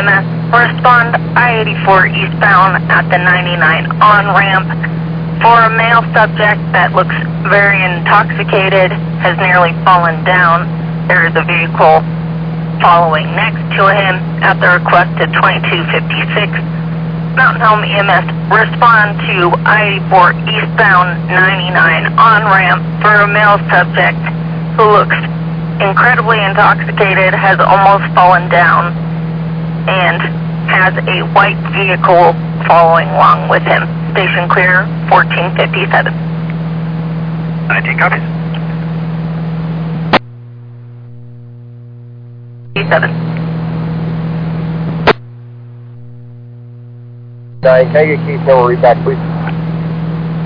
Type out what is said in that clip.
EMS, respond I-84 eastbound at the 99 on-ramp for a male subject that looks very intoxicated, has nearly fallen down. There is a vehicle following next to him at the request of 2256. Mountain Home EMS, respond to I-84 eastbound 99 on-ramp for a male subject who looks incredibly intoxicated, has almost fallen down, and has a white vehicle following along with him. Station clear, 1457. 19 copies. 57. 9, can I get case number read back, please?